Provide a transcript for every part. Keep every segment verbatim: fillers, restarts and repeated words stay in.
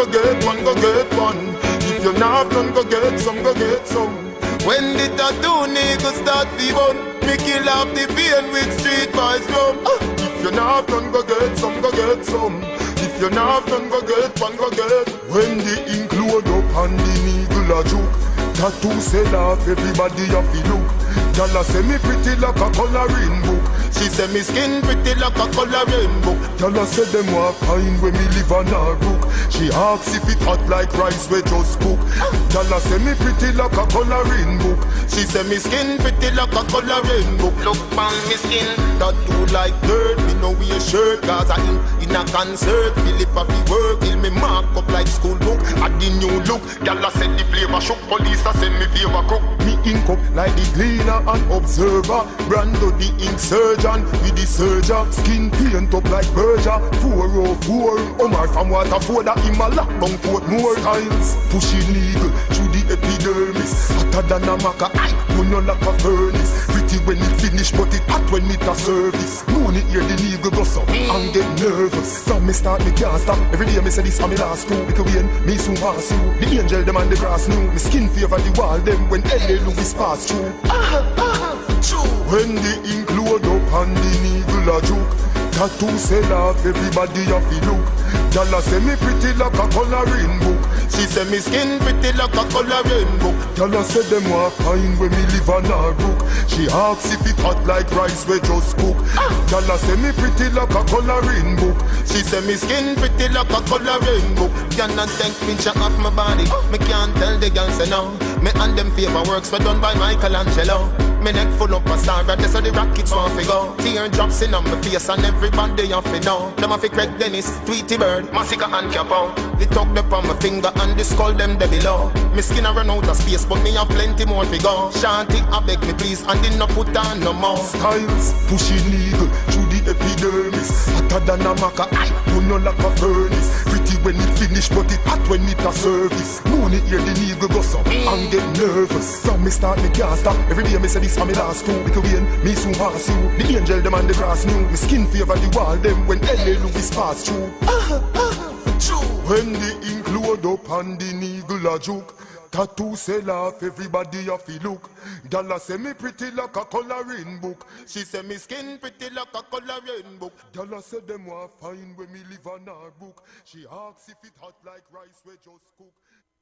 go get one, go get one. If you not have none, go get some, go get some. When the tattoo niggas start the bun, me kill off the pain with street boys rum. If you not have none, go get some, go get some. If you not have none, go get one, go get. When the ink load up and the needle a juke, tattoo sell off, everybody have to look. Y'all say me pretty like a coloring book. She say me skin pretty like a coloring book. Y'all say them walk fine when me live on her book. She asks if it hot like rice we just cook. Y'all say me pretty like a coloring book. She say me skin pretty like a coloring book. Look on me skin, tattoo like dirt. Me know we a shirt, cause I in, in a concert. Philip a fi work, till me mark up like school book. At the new look, y'all say the flavor shook. Police a send me favor crook. Me ink up like the cleaner and observer. Brando the ink surgeon with the surgeon. Skin paint up like Berger. four oh four Omar from Waterford. In my lock down Fort more times. Pushing legal through the epidermis. Hotter than a maca, I do not like a furnace. Pretty when it finish, but it hot when it a service. Moon it hear the needle go so and get nervous. From me start, me can't stop. Every day me say this for me last two. Because when me soon pass you, the angel them and the grass new. Me skin favor the wall them when L A Louis pass through. Ah, ah, true. When the ink load up and the needle a juke, tattoo sell off, everybody have to look. Y'all say me pretty like a coloring book. She say me skin pretty like a coloring book. Y'all say them walk fine when me live on her book. She asks if it hot like rice we just cook. Y'all say me pretty like a coloring book. She say me skin pretty like a coloring book. Cannot take picture of my body. Me can't tell the girl say no. Me and them paper works were done by Michelangelo. Me neck full up a star, and that's how the rockets want to go. Teardrops in on my face and everybody have to know. Them have to Craig Dennis, Tweety Bird, Massacre and Capo. They tuck them on my finger and they skull them there below. Me skin a run out of space, but me have plenty more to go. Shanty, I beg me please, and did not put on no more. Styles, pushing legal through the epidermis. Hotter than a maca, I do not like a furnace. Pretty when it finish, but it hot when it a service. Moon it hear the needle go so and get nervous. From me start, me can't stop. Every day me say this for me last two. Because when me soon pass you, the angel them and the grass new. Me skin favor the wall them when L A Louis pass through. Ah, ah, true. When the ink load up and the needle a juke, tattoo sell off, everybody have to look. Y'all say me pretty like a coloring book. She say me skin pretty like a coloring book. Y'all say them want fine when me live on her book. She asks if it hot like rice we just cook.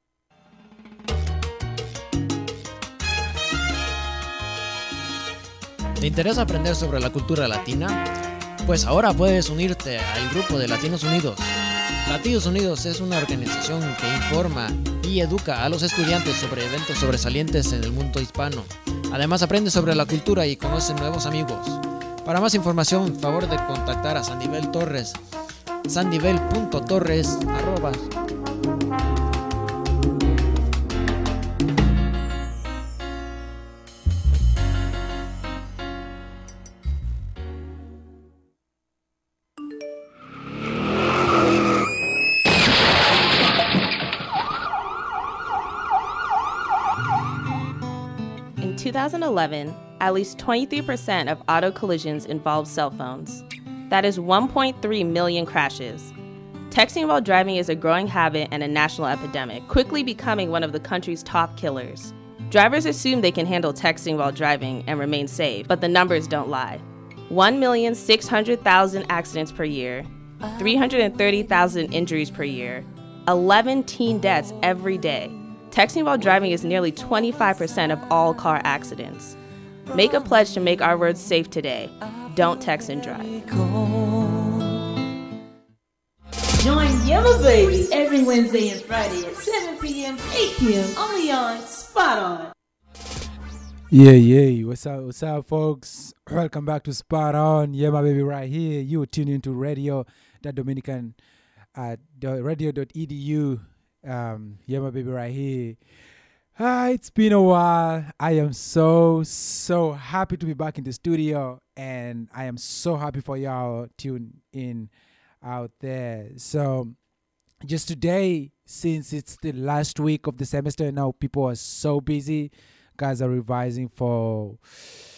¿Te interesa aprender sobre la cultura latina? Pues ahora puedes unirte al grupo de Latinos Unidos. Latinos Unidos es una organización que informa y educa a los estudiantes sobre eventos sobresalientes en el mundo hispano. Además aprende sobre la cultura y conoce nuevos amigos. Para más información, favor de contactar a Sandivel Torres. sandivel punto torres arroba In two thousand eleven, at least twenty-three percent of auto collisions involve cell phones. That is one point three million crashes. Texting while driving is a growing habit and a national epidemic, quickly becoming one of the country's top killers. Drivers assume they can handle texting while driving and remain safe, but the numbers don't lie. one million six hundred thousand accidents per year, three hundred thirty thousand injuries per year, eleven teen deaths every day. Texting while driving is nearly twenty-five percent of all car accidents. Make a pledge to make our roads safe today. Don't text and drive. Join Yellow Baby every Wednesday and Friday at seven p.m. eight p.m. only on Spot On. Yeah, yeah. What's up, what's up, folks? Welcome back to Spot On. Yeah, my baby, right here. You tune into radio, that Dominican, uh, radio dot e d u. Um, yeah, my baby, right here. Ah, it's been a while. I am so, so happy to be back in the studio, and I am so happy for y'all tuned in out there. So, just today, since it's the last week of the semester, now people are so busy. Guys are revising for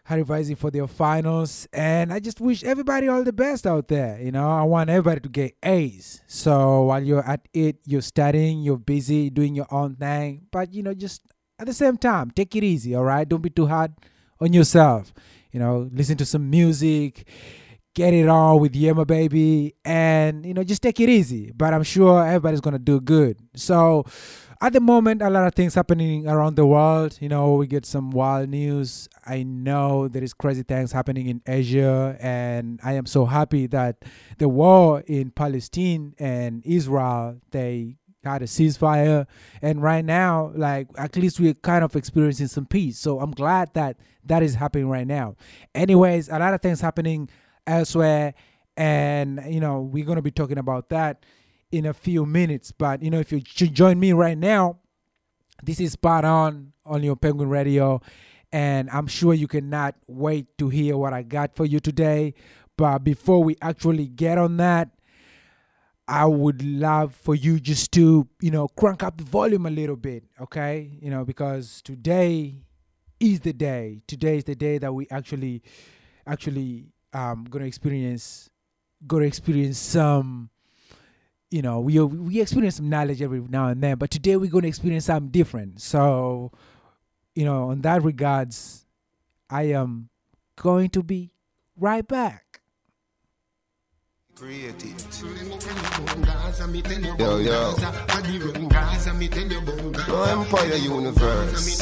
revising for their finals, and I just wish everybody all the best out there. You know, I want everybody to get A's. So while you're at it, you're studying, you're busy doing your own thing, but you know, just at the same time, take it easy. All right, don't be too hard on yourself. You know, listen to some music, get it on with Yema Baby, and you know, just take it easy. But I'm sure everybody's gonna do good. So at the moment, a lot of things happening around the world. You know, we get some wild news. I know there is crazy things happening in Asia, and I am so happy that the war in Palestine and Israel, they had a ceasefire, and right now, like, at least we're kind of experiencing some peace. So I'm glad that that is happening right now. Anyways, a lot of things happening elsewhere, and you know, we're going to be talking about that in a few minutes. But you know, if you should join me right now, this is Spot On on your Penguin Radio, and I'm sure you cannot wait to hear what I got for you today. But before we actually get on that, I would love for you just to, you know, crank up the volume a little bit, okay? You know, because today is the day. Today is the day that we actually, actually, um, gonna experience, gonna experience some, you know, we we experience some knowledge every now and then, but today we're gonna experience something different. So, you know, on that regards, I am going to be right back. Create it. Yo, yo. No Empire Universe.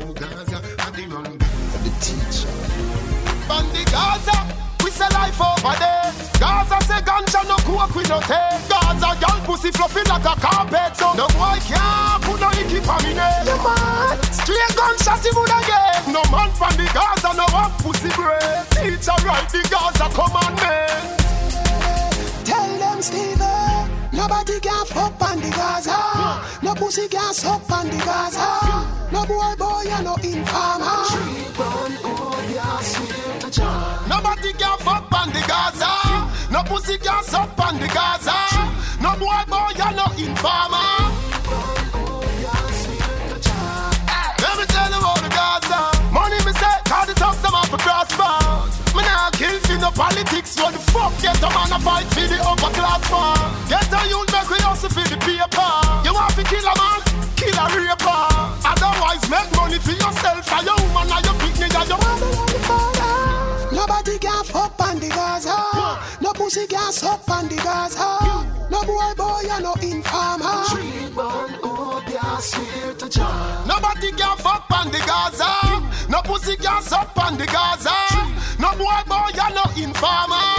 The teacher. Bandi Gaza, we say life over there. Gaza say ganja no cook we no take. Gaza young pussy fluffy like a carpet. So no boy can't put no icky for me name. No man, straight gunshot he would again. No man from the Gaza no one pussy bread. Teacher write the Gaza commandment. Tell them, Steven, nobody can fuck on the Gaza. No pussy can suck on the Gaza. No boy, boy, you no informer. Nobody can fuck on the Gaza. No pussy can suck on the Gaza. No boy, boy, you no informer. Let me tell you about the Gaza. Money me say, call the top them off a crossbar. Me nah kill for no politics. What the fuck get a man a fight for the upper class man? Get a youth make we hustle for the paper. You want to kill a man? Kill a raper. Otherwise make money for yourself and your woman and your picnic and your mother and your father. Nobody can fuck on the Gaza. No pussy can suck on the Gaza. No boy, boy, you no informer. Nobody can fuck on the Gaza. No pussy can suck on the Gaza. No boy, boy, you no informer.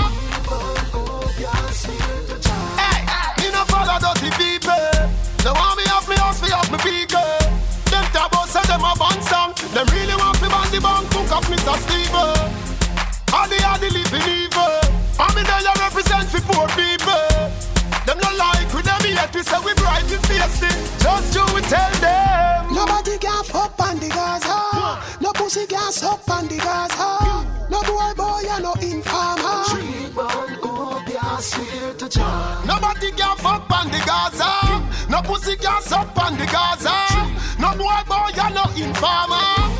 Hey, me no follow dirty people. They want me off me house, me off me people. Them tabos say them a band song. Them really want me band the bank, cook up Mister Steven. All the all the living evil. And me there you represent for poor people. Them no like we them yet we say we bright we face it. Just you we tell them. Nobody can fuck on the Gaza. No pussy can suck on the Gaza. No boy, boy, you no informer. Nobody can fuck on the Gaza. No pussy can suck on the Gaza. No boy, boy, you no informer.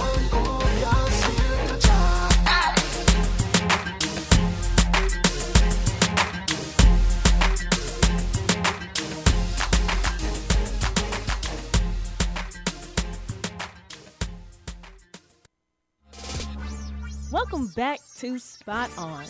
Welcome back to Spot On.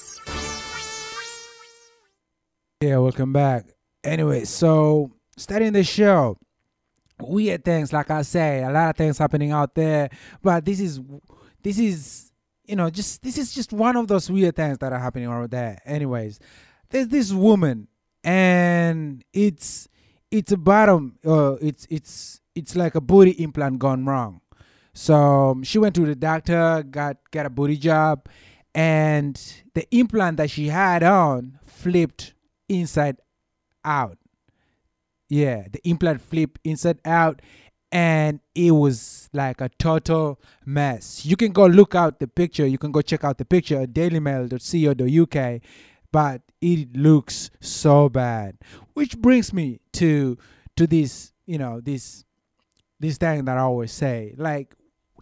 Yeah, welcome back. Anyway, so starting the show, weird things, like I say, a lot of things happening out there, but this is, this is, you know, just, this is just one of those weird things that are happening over there. Anyways, there's this woman, and it's, it's a bottom, uh, it's, it's, it's like a booty implant gone wrong. So um, she went to the doctor, got, got a booty job, and the implant that she had on flipped inside out. Yeah, the implant flipped inside out, and it was like a total mess. You can go look out the picture. You can go check out the picture at daily mail dot co dot U K, but it looks so bad. Which brings me to to this, you know, this this thing that I always say, like,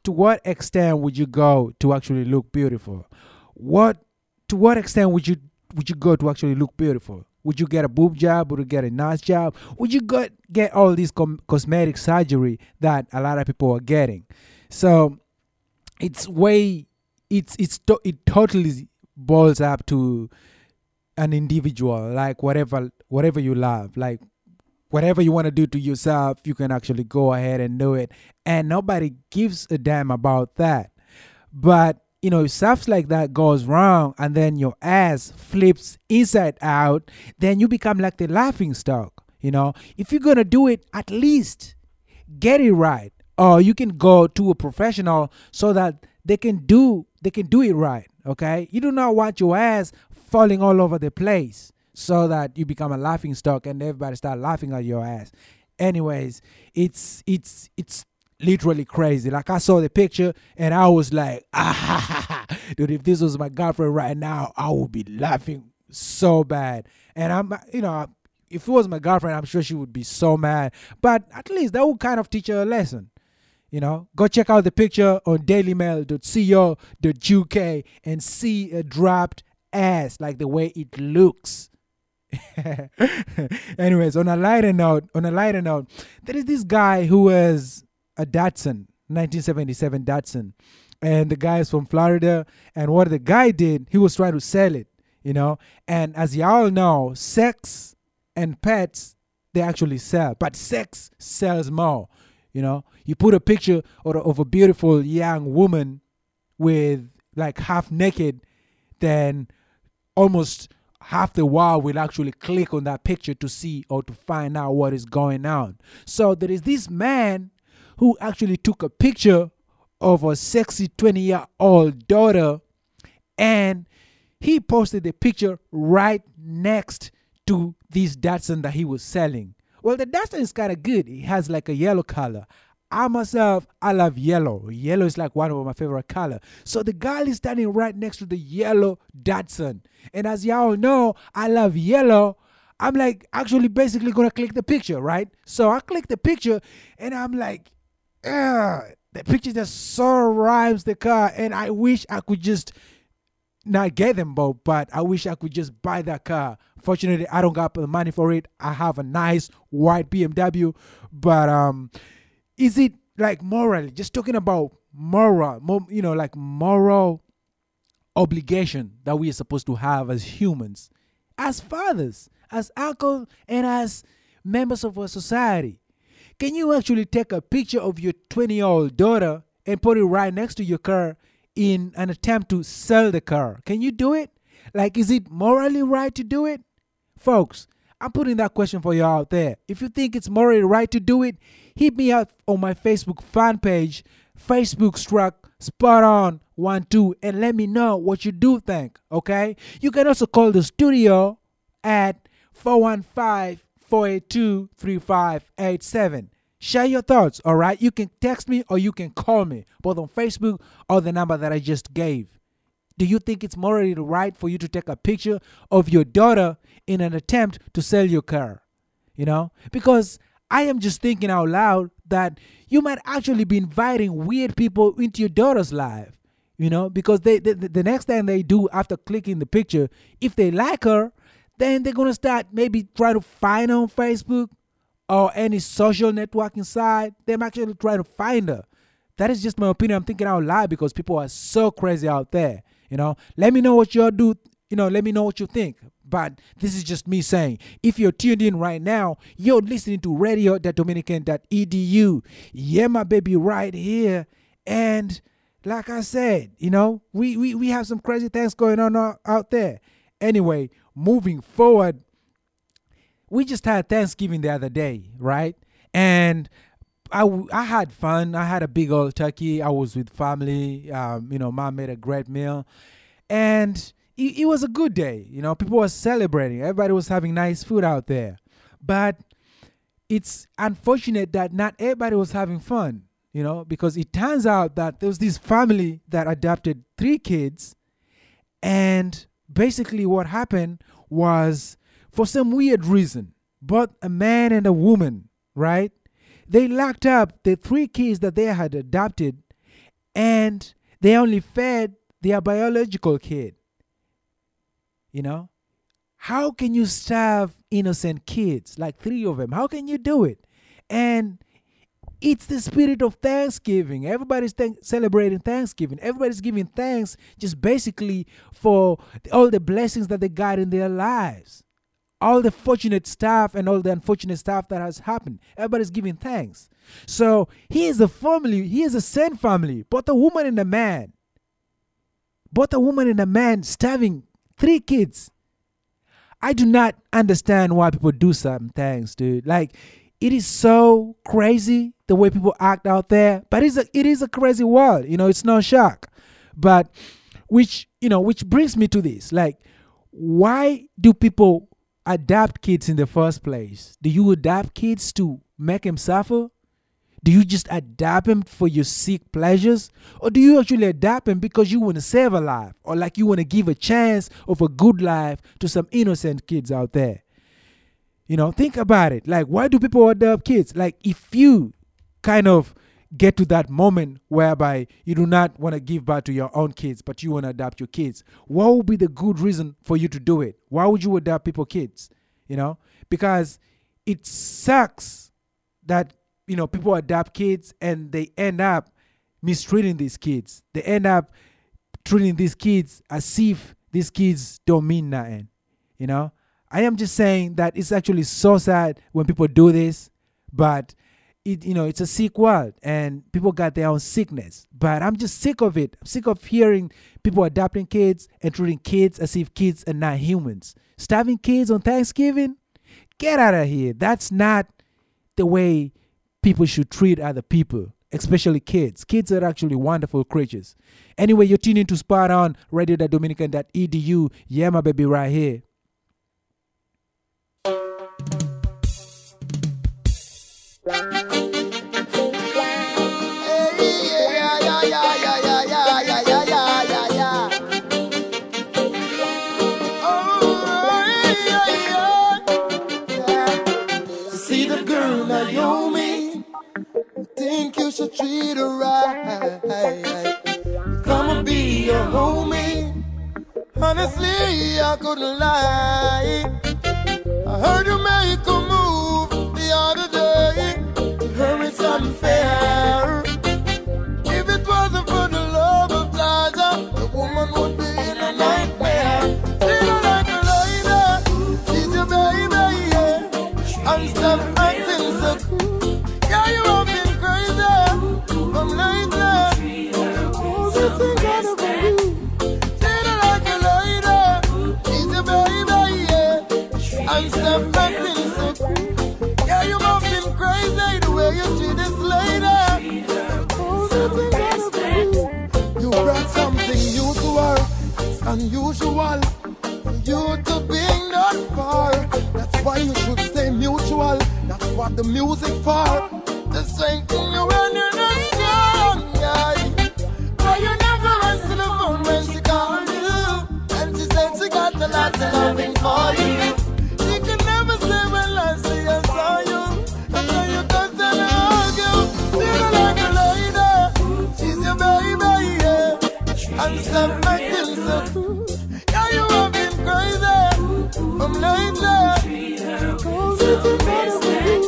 to what extent would you go to actually look beautiful? What to what extent would you would you go to actually look beautiful? Would you get a boob job? Would you get a nose job? Would you go, get all this com- cosmetic surgery that a lot of people are getting? So it's way it's it's to- it totally boils up to an individual, like whatever whatever you love, like whatever you want to do to yourself, you can actually go ahead and do it, and nobody gives a damn about that. But you know, if stuff like that goes wrong and then your ass flips inside out, then you become like the laughing stock. You know, if you're gonna do it, at least get it right, or you can go to a professional so that they can do they can do it right. Okay, you do not want your ass falling all over the place so that you become a laughing stock and everybody start laughing at your ass. Anyways, it's it's it's literally crazy. Like, I saw the picture and I was like, ah, ha, ha, ha. Dude, if this was my girlfriend right now, I would be laughing so bad. And I'm, you know, if it was my girlfriend, I'm sure she would be so mad. But at least that would kind of teach her a lesson. You know, go check out the picture on daily mail dot co dot U K and see a dropped ass, like the way it looks. Anyways, on a lighter note, on a lighter note, there is this guy who has a Datsun, nineteen seventy-seven Datsun, and the guy is from Florida. And what the guy did, he was trying to sell it, you know. And as y'all know, sex and pets, they actually sell, but sex sells more. You know, you put a picture of, of a beautiful young woman with like half naked, then almost half the world will actually click on that picture to see or to find out what is going on. So there is this man who actually took a picture of a sexy twenty-year-old daughter, and he posted the picture right next to this Datsun that he was selling. Well, the Datsun is kind of good. It has like a yellow color. I myself, I love yellow. Yellow is like one of my favorite color. So the guy is standing right next to the yellow Datsun. And as y'all know, I love yellow. I'm like actually basically going to click the picture, right? So I click the picture and I'm like, ugh, the picture just so rhymes the car. And I wish I could just not get them both, but I wish I could just buy that car. Fortunately, I don't got the money for it. I have a nice white B M W, but um, is it like morally? Just talking about moral, you know, like moral obligation that we are supposed to have as humans, as fathers, as uncles, and as members of our society. Can you actually take a picture of your twenty-year-old daughter and put it right next to your car in an attempt to sell the car? Can you do it? Like, is it morally right to do it? Folks, I'm putting that question for you out there. If you think it's morally right to do it, hit me up on my Facebook fan page, Facebook struck spot on one two, and let me know what you do think, okay? You can also call the studio at four one five, four eight two, three five eight seven. Share your thoughts, all right? You can text me or you can call me, both on Facebook or the number that I just gave. Do you think it's morally right for you to take a picture of your daughter in an attempt to sell your car? You know? Because I am just thinking out loud that you might actually be inviting weird people into your daughter's life. You know? Because they, they the next thing they do after clicking the picture, if they like her, then they're going to start maybe trying to find her on Facebook or any social networking site. They're actually trying to find her. That is just my opinion. I'm thinking out loud because people are so crazy out there. You know, let me know what y'all do. You know, let me know what you think. But this is just me saying, if you're tuned in right now, you're listening to radio dot dominican dot e d u. Yeah, my baby, right here. And like I said, you know, we, we, we have some crazy things going on out, out there. Anyway, moving forward, we just had Thanksgiving the other day, right? And I, I had fun. I had a big old turkey. I was with family. Um, you know, mom made a great meal. And it, it was a good day. You know, people were celebrating. Everybody was having nice food out there. But it's unfortunate that not everybody was having fun, you know, because it turns out that there was this family that adopted three kids. And basically what happened was, for some weird reason, both a man and a woman, right? They locked up the three kids that they had adopted and they only fed their biological kid. You know? How can you starve innocent kids, like three of them? How can you do it? And it's the spirit of Thanksgiving. Everybody's th- celebrating Thanksgiving. Everybody's giving thanks just basically for all the blessings that they got in their lives. All the fortunate stuff and all the unfortunate stuff that has happened. Everybody's giving thanks. So here's a family. Here's a same family. Both a woman and a man. Both a woman and a man starving three kids. I do not understand why people do certain things, dude. Like, it is so crazy the way people act out there. But it's a, it is a crazy world. You know, it's no shock. But which, you know, which brings me to this. Like, why do people adopt kids in the first place? Do you adopt kids to make them suffer? Do you just adopt them for your sick pleasures? Or do you actually adopt them because you want to save a life? Or like you want to give a chance of a good life to some innocent kids out there? You know, think about it. Like, why do people adopt kids? Like, if you kind of get to that moment whereby you do not want to give birth to your own kids, but you want to adopt your kids, what would be the good reason for you to do it? Why would you adopt people's kids? You know, because it sucks that, you know, people adopt kids and they end up mistreating these kids. They end up treating these kids as if these kids don't mean nothing. You know, I am just saying that it's actually so sad when people do this, but It, you know, it's a sick world and people got their own sickness. But I'm just sick of it. I'm sick of hearing people adopting kids and treating kids as if kids are not humans. Starving kids on Thanksgiving? Get out of here. That's not the way people should treat other people, especially kids. Kids are actually wonderful creatures. Anyway, you're tuning to Spot On, radio dot dominican dot e d u. Yeah, my baby, right here. Think you should treat her right. I'ma be your homie. Honestly, I couldn't lie. I heard you make a move the other day. To her it's unfair. If it wasn't for the love of Jaja, the woman would be in a nightmare. Treat her like a lady. She's your baby, yeah. And stop acting so cool. Yeah, you have been crazy from lately. Something got over you. Treat her like a lady. She's your baby, yeah. And stop acting so cool. Yeah, you have been crazy the way you treat this lady. Something got over you. You brought something new to her. It's unusual for you to be not far. That's why you should stay mutual. That's what the music for. The same thing you when you're not strong, yeah. Why you never answer the phone when she called you? And she said she got a lot of loving for you. She could never say when last see I saw you. I know you can't tell her hug you. Feel her like a lady. She's your baby, yeah. And stop acting so cool. Yeah, you have been crazy from lately. Cause it's a better for you.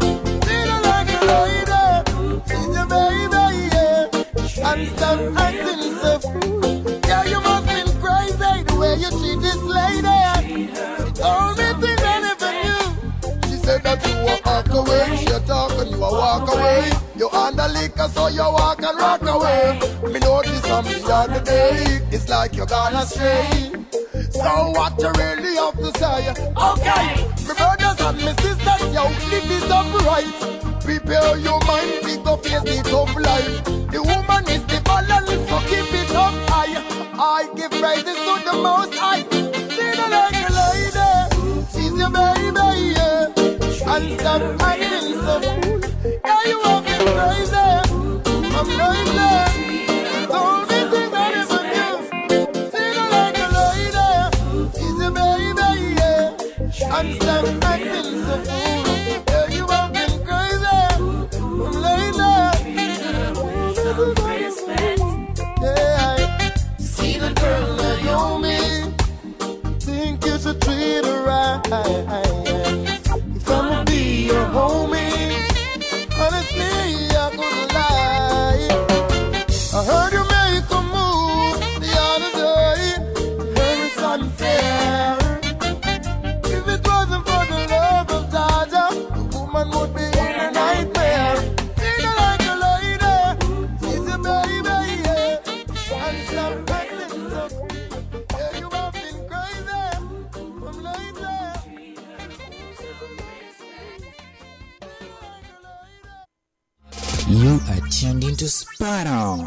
And stop acting so fool. Yeah, you must been crazy the way you treat this lady. She told me things I never knew. She said that you will walk away. She talk and you will walk away. You on the liquor so you walk and rock away. Me notice on the other day. It's like you're gone astray. So what you really have to say? Okay, my brothers and my sisters, yo, live it up right. Prepare your mind, pick up face the tough life. The woman is the balance, so keep it up high. I give praises to the most high. Treat her like a lady. She's your baby, yeah. And stop acting so cool. Yeah, you have been crazy. I'm crazy. Told me things I never knew. Treat her like a lady. She's your baby, yeah. And stop acting so cool. Yeah, you have been crazy. I'm lazy. You are tuned into Spot On.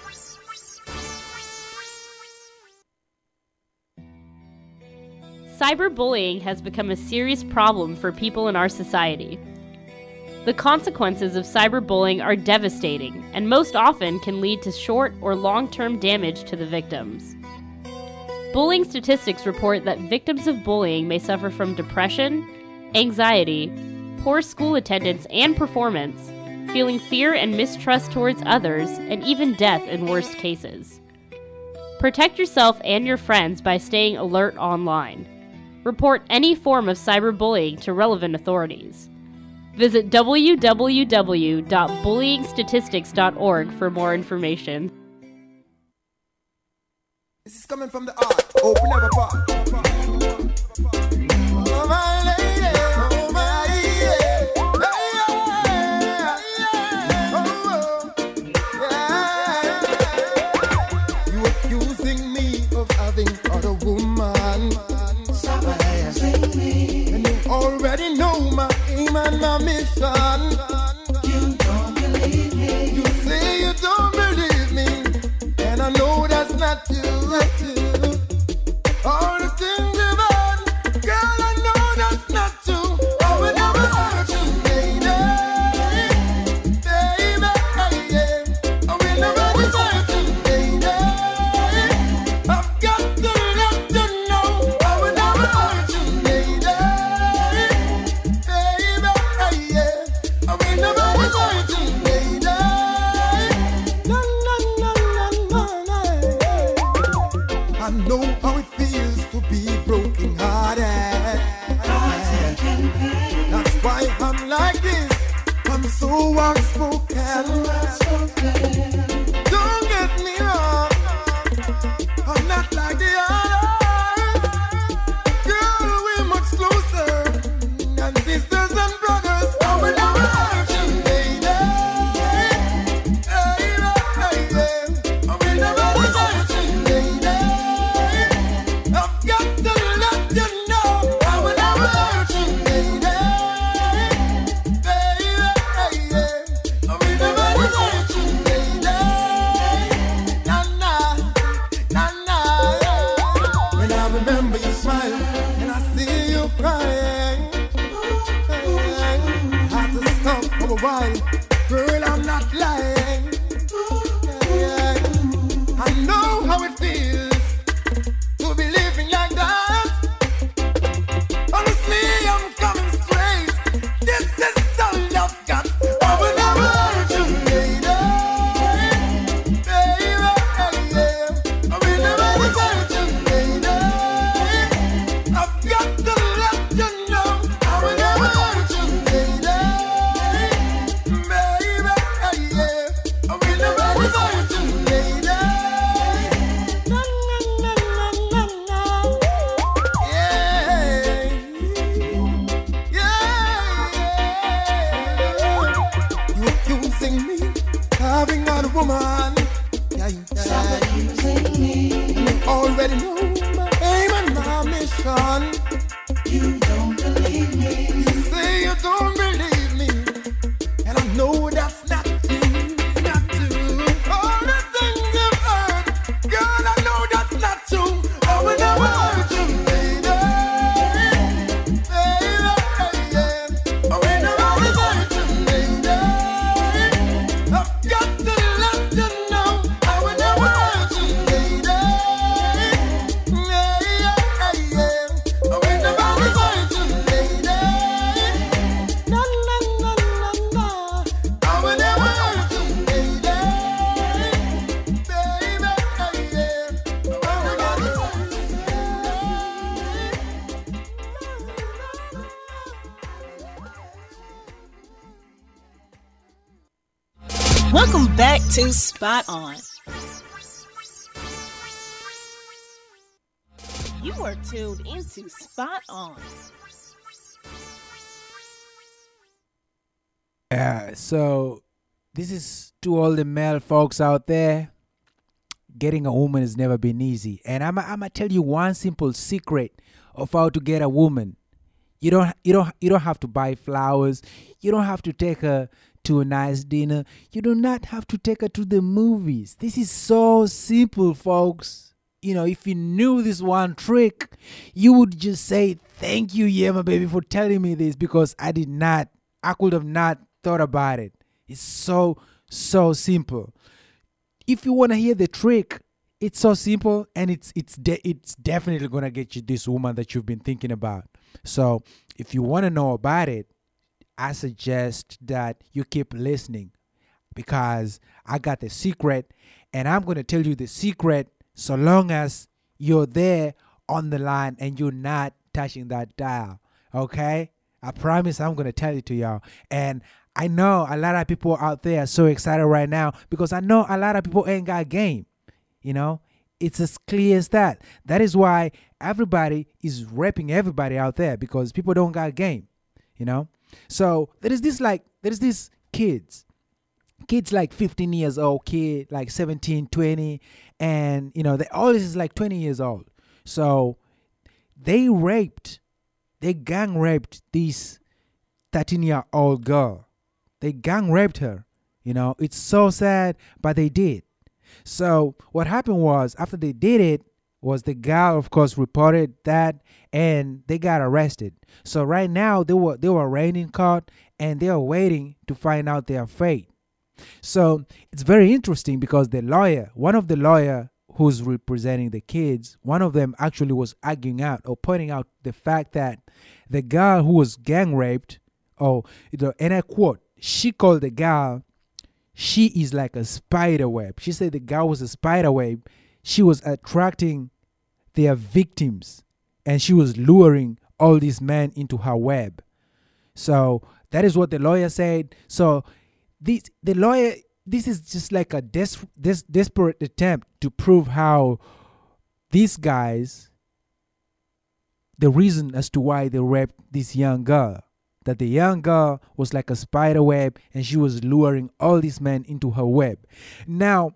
Cyberbullying has become a serious problem for people in our society. The consequences of cyberbullying are devastating and most often can lead to short or long-term damage to the victims. Bullying statistics report that victims of bullying may suffer from depression, anxiety, poor school attendance and performance, feeling fear and mistrust towards others, and even death in worst cases. Protect yourself and your friends by staying alert online. Report any form of cyberbullying to relevant authorities. Visit w w w dot bullying statistics dot org for more information. This is coming from the art. Open up a part. Oh, my lady. Oh, my yeah. Oh, yeah. You accusing me of having other woman. Stop harassing me. And you already know my aim and my mission. You don't believe me. You say you don't believe me. And I know that's not you. All the things you've done, girl, I know that's not you. I would never hurt you, baby. Baby, yeah. I will never desert you, baby. I've got to let you know I would never hurt you, baby. Baby, yeah. I will never desert you, baby. No, no, no, no, no, no. I know how it feels to be broken hearted. That's why I'm like this. I'm so outspoken. Don't get me wrong. I'm not like the others. Girl, we're much closer. And sisters and brothers. I will never hurt you, baby. Hey, hey, hey. I will never desert you, baby. I've got to let you know I will never hurt you, baby. Baby, yeah. I will never desert you, baby. Na na, na na. When I remember your smile and I see you crying, I had to stop for a while. Girl, I'm not lying. I know how it feels to be living like that. Honestly, I'm coming straight. This is all I've got. I will never hurt you, baby. Baby, yeah. I will never desert you, baby. I've got to let you know I will never hurt you, baby. Baby, yeah. I will never desert you, baby. Na, na, na, na, na, na. Yeah. Yeah. You accusing me having a woman. Yeah, yeah. Stop accusing me. You already know my aim and my mission. You don't believe me. You say you don't believe me. And I know that's not true, not true. All the things you've heard, girl, I know that's not true. I will never hurt you, baby. Baby, yeah. I will never desert you, baby. I've got to let you know I will never hurt you, baby. Yeah, yeah, yeah. I will never desert you, baby. Na, na, na, na, na. I will never hurt you, baby. Baby, yeah. I will never desert you. Welcome back to Spot On. You are tuned into Spot On. Yeah, so this is to all the male folks out there. Getting a woman has never been easy. And I'm, I'm going to tell you one simple secret of how to get a woman. You don't, you don't, you don't have to buy flowers. You don't have to take her to a nice dinner. You do not have to take her to the movies. This is so simple, folks. You know, if you knew this one trick, you would just say, thank you, yeah, my baby, for telling me this, because I did not, I could have not thought about it. It's so, so simple. If you want to hear the trick, it's so simple, and it's it's de- it's definitely going to get you this woman that you've been thinking about. So if you want to know about it, I suggest that you keep listening, because I got the secret, and I'm going to tell you the secret so long as you're there on the line and you're not touching that dial. Okay? I promise I'm going to tell it to y'all. And I know a lot of people out there are so excited right now, because I know a lot of people ain't got game. You know, it's as clear as that. That is why everybody is rapping everybody out there, because people don't got game, you know. So there is this like, there is this kids, kids like fifteen years old, kid like seventeen, twenty, and, you know, they always is like twenty years old. So they raped, they gang raped this thirteen year old girl. They gang raped her, you know. It's so sad, but they did. So what happened was, after they did it, was the girl, of course, reported that, and they got arrested. So right now they were they were arraigned in court, and they are waiting to find out their fate. So it's very interesting, because the lawyer, one of the lawyer who's representing the kids, one of them actually was arguing out or pointing out the fact that the girl who was gang raped, oh, you know, and I quote, she called the girl, she is like a spider web. She said the girl was a spider web. She was attracting their victims, and she was luring all these men into her web. So that is what the lawyer said. So this, the lawyer, this is just like a des- des- desperate attempt to prove how these guys, the reason as to why they raped this young girl, that the young girl was like a spider web, and she was luring all these men into her web. Now,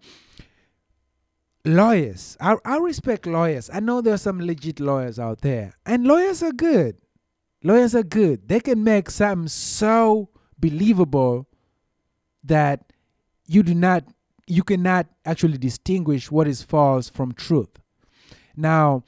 lawyers, I, I respect lawyers. I know there are some legit lawyers out there, and lawyers are good. Lawyers are good. They can make something so believable that you do not, you cannot actually distinguish what is false from truth. Now,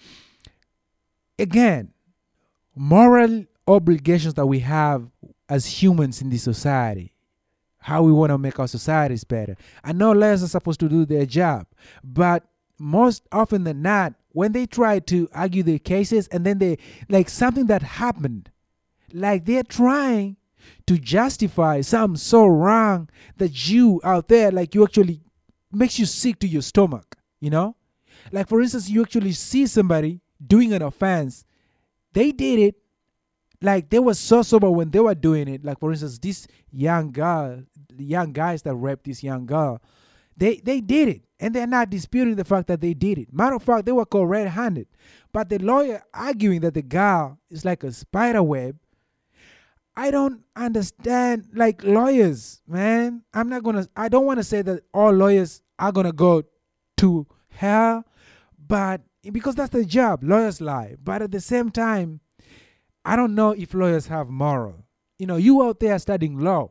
again, moral obligations that we have as humans in this society, how we want to make our societies better. I know lawyers are supposed to do their job, but most often than not, when they try to argue their cases, and then they, like something that happened, like they're trying to justify something so wrong that you out there, like you actually makes you sick to your stomach, you know? Like, for instance, you actually see somebody doing an offense. They did it. Like, they were so sober when they were doing it. Like, for instance, this young girl, the young guys that raped this young girl, they, they did it. And they're not disputing the fact that they did it. Matter of fact, they were caught red-handed. But the lawyer arguing that the girl is like a spider web, I don't understand. Like, lawyers, man, I'm not going to, I don't want to say that all lawyers are going to go to hell, but because that's their job, lawyers lie. But at the same time, I don't know if lawyers have moral. You know, you out there studying law,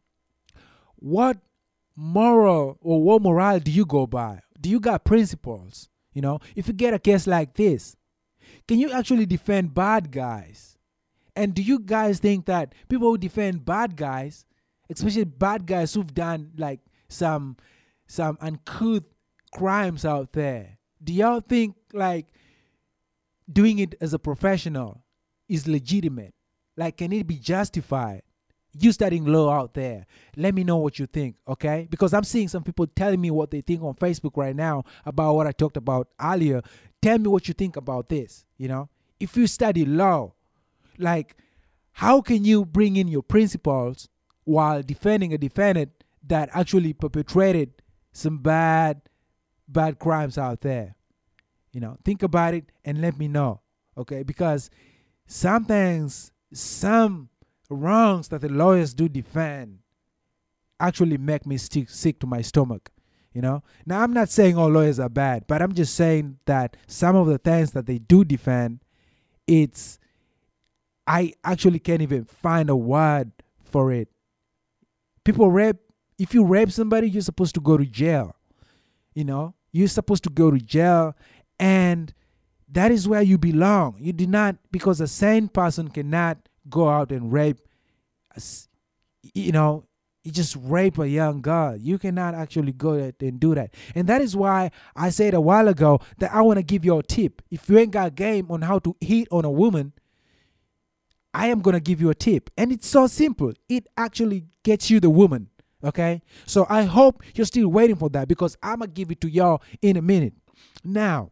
what moral or what morale do you go by? Do you got principles? You know, if you get a case like this, can you actually defend bad guys? And do you guys think that people who defend bad guys, especially bad guys who've done like some some uncouth crimes out there, do y'all think like doing it as a professional is legitimate? Like, can it be justified? You studying law out there, let me know what you think, okay? Because I'm seeing some people telling me what they think on Facebook right now about what I talked about earlier. Tell me what you think about this, you know? If you study law, like, how can you bring in your principles while defending a defendant that actually perpetrated some bad, bad crimes out there? You know, think about it and let me know, okay? Because some things, some wrongs that the lawyers do defend actually make me sick, sick to my stomach, you know? Now, I'm not saying all lawyers are bad, but I'm just saying that some of the things that they do defend, it's, I actually can't even find a word for it People rape. If you rape somebody, you're supposed to go to jail. You know, you're supposed to go to jail, and that is where you belong. You do not, because a sane person cannot go out and rape, you know, you just rape a young girl. You cannot actually go and do that. And that is why I said a while ago that I want to give you a tip. If you ain't got game on how to hit on a woman, I am going to give you a tip. And it's so simple. It actually gets you the woman. Okay? So I hope you're still waiting for that, because I'm going to give it to y'all in a minute. Now,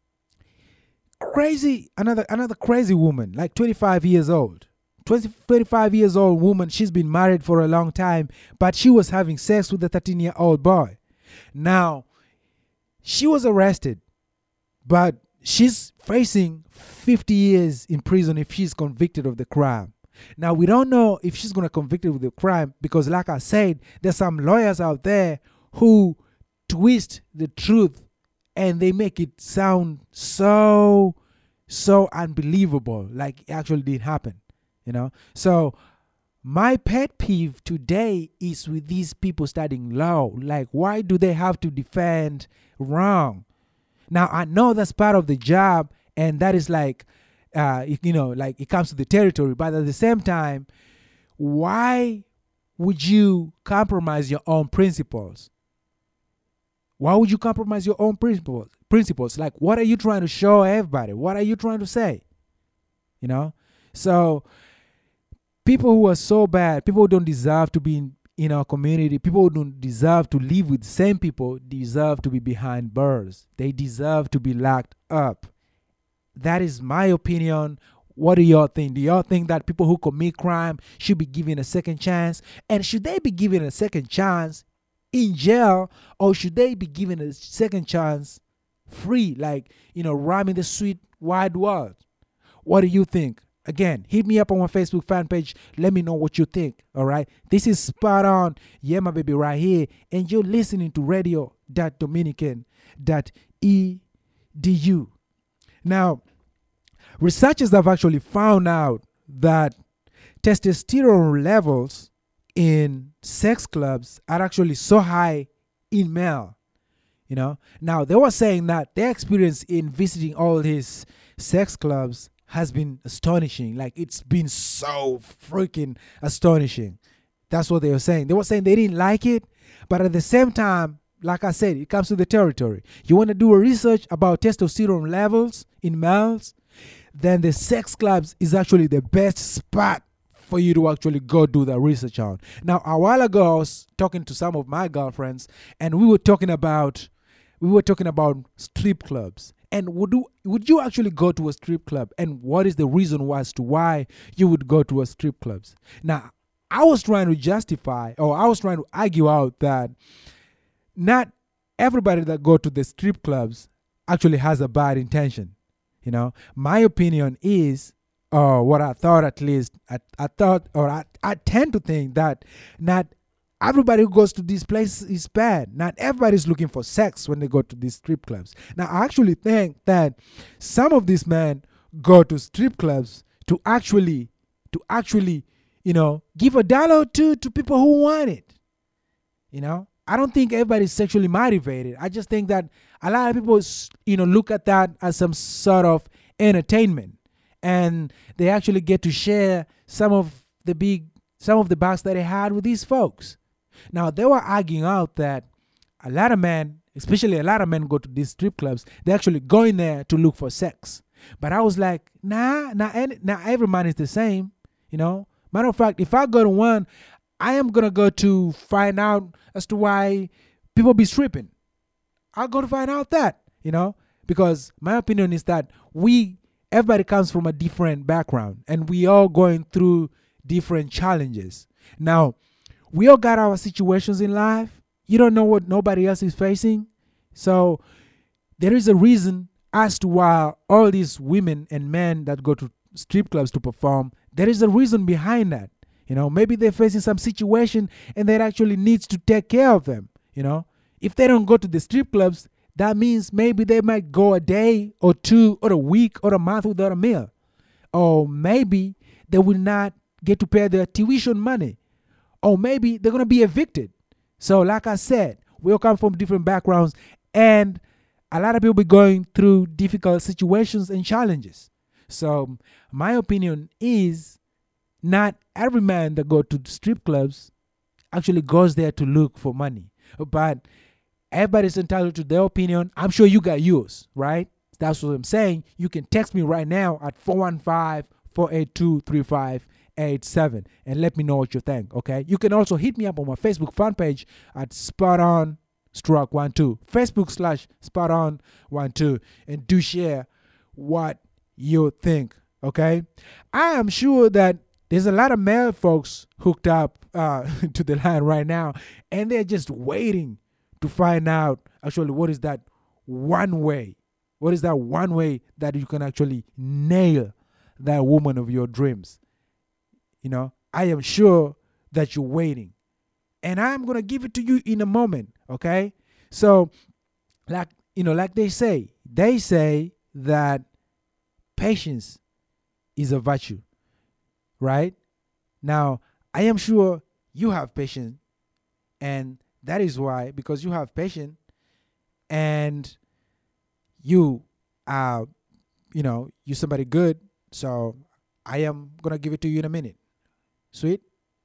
crazy, another another crazy woman, like twenty-five years old. twenty, twenty-five years old woman. She's been married for a long time, but she was having sex with a thirteen-year-old boy. Now, she was arrested, but she's facing fifty years in prison if she's convicted of the crime. Now, we don't know if she's going to convict her with the crime, because like I said, there's some lawyers out there who twist the truth and they make it sound so, so unbelievable, like it actually did happen, you know? So my pet peeve today is with these people studying law. Like, why do they have to defend wrong? Now, I know that's part of the job, and that is like, uh, you know, like it comes to the territory. But at the same time, why would you compromise your own principles? Why would you compromise your own principles? Principles, like, what are you trying to show everybody? What are you trying to say? You know? So people who are so bad, people who don't deserve to be in, in our community, people who don't deserve to live with the same people, deserve to be behind bars. They deserve to be locked up. That is my opinion. What do y'all think? Do y'all think that people who commit crime should be given a second chance? And should they be given a second chance in jail, or should they be given a second chance free, like, you know, roaming the sweet wide world? What do you think? Again, hit me up on my Facebook fan page. Let me know what you think. All right. This is Spot On. Yeah, my baby, right here. And you're listening to radio dot dominican dot e d u. Now, researchers have actually found out that testosterone levels in sex clubs are actually so high in male. You know, now they were saying that their experience in visiting all these sex clubs has been astonishing. Like, it's been so freaking astonishing. That's what they were saying. They were saying they didn't like it, but at the same time, like I said, it comes to the territory. You want to do a research about testosterone levels in males, then the sex clubs is actually the best spot for you to actually go do the research on. Now, a while ago, I was talking to some of my girlfriends, and we were talking about we were talking about strip clubs. And would you, would you actually go to a strip club? And what is the reason as to why you would go to a strip clubs? Now, I was trying to justify, or I was trying to argue out that not everybody that go to the strip clubs actually has a bad intention. You know, my opinion is, or what I thought at least, I, I thought, or I, I tend to think that not everybody who goes to this place is bad. Not everybody's looking for sex when they go to these strip clubs. Now, I actually think that some of these men go to strip clubs to actually, to actually, you know, give a dollar or two to people who want it. You know, I don't think everybody's sexually motivated. I just think that a lot of people, you know, look at that as some sort of entertainment, and they actually get to share some of the big, some of the bucks that they had with these folks. Now, they were arguing out that a lot of men, especially a lot of men go to these strip clubs, they actually go in there to look for sex. But I was like, nah, not, any, not every man is the same, you know. Matter of fact, if I go to one, I am going to go to find out as to why people be stripping. I'll go to find out that, you know, because my opinion is that we, everybody comes from a different background, and we all going through different challenges. Now, we all got our situations in life. You don't know what nobody else is facing. So there is a reason as to why all these women and men that go to strip clubs to perform, there is a reason behind that. You know, maybe they're facing some situation and that actually needs to take care of them. You know, if they don't go to the strip clubs, that means maybe they might go a day or two or a week or a month without a meal. Or maybe they will not get to pay their tuition money. or maybe they're going to be evicted. So like I said, we all come from different backgrounds, and a lot of people be going through difficult situations and challenges. So my opinion is not every man that go to strip clubs actually goes there to look for money. But everybody's entitled to their opinion. I'm sure you got yours, right? That's what I'm saying. You can text me right now at four one five, four eight two, three five eight seven and let me know what you think, okay? You can also hit me up on my Facebook fan page at Spot On Stroke one two. Facebook slash Spot On one two. And do share what you think, okay? I am sure that there's a lot of male folks hooked up uh, to the line right now, and they're just waiting to find out actually what is that one way. What is that one way that you can actually nail that woman of your dreams? You know, I am sure that you're waiting. And I'm going to give it to you in a moment, okay? So, like, you know, like they say, they say that patience is a virtue, right? Now, I am sure you have patience, and that is why, because you have patience and you are, you know, you're somebody good, so I am going to give it to you in a minute. Sweet?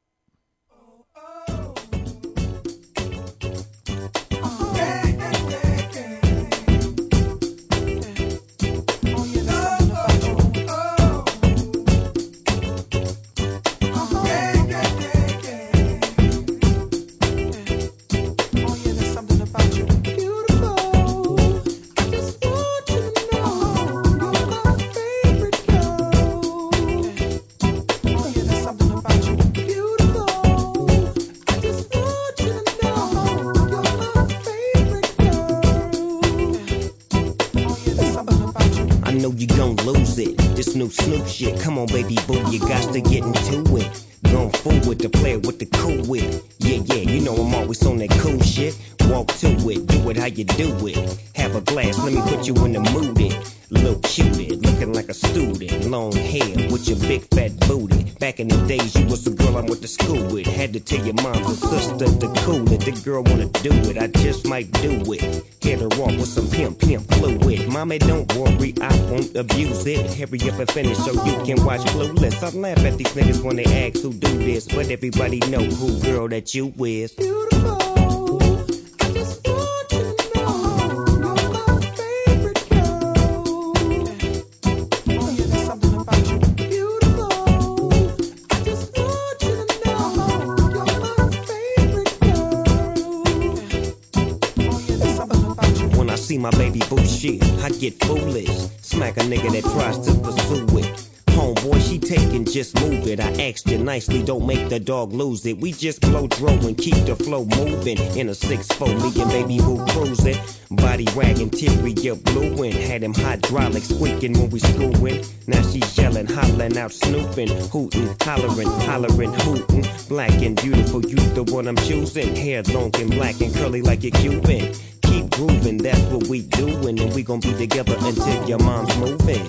Snoop Snoop shit, come on baby boo, you got to get into it. Going forward to play with the cool wit. Yeah, yeah, you know I'm always on that cool shit. Walk to it, do it how you do it. Have a glass, let me put you in the mood it. Little cutie, looking like a student. Long hair with your big fat booty. Back in the days, you was the girl I went to school with. Had to tell your mom and sister to cool it. The girl wanna do it, I just might do it. Hit her off with some pimp, pimp fluid. Mommy, don't worry, I won't abuse it. Hurry up and finish so you can watch Clueless. I laugh at these niggas when they ask who do this, but everybody know who girl that you is. Beautiful. See my baby boo shit, I get foolish. Smack a nigga that tries to pursue it. Homeboy, she taking, just move it. I asked you nicely, don't make the dog lose it. We just blow dro and keep the flow moving. In a six four, me and baby boo cruising. Body wagging, interior blueing. Had him hydraulic squeaking when we screwing. Now she yelling, hollering out, snooping, hooting, hollering, hollering, hooting. Black and beautiful, you the one I'm choosing. Hair long and black and curly like a Cuban. Keep grooving, that's what we doing, and we gon' be together until your mom's moving.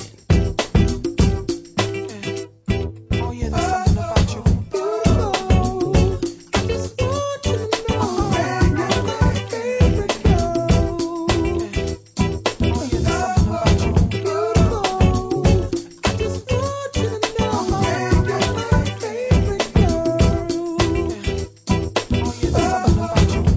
Oh yeah, there's something about you. Beautiful. I just want you to know you're my favorite girl. Oh yeah, there's something about you. Beautiful. I just want you to know you're my favorite girl. Oh yeah, there's something about you.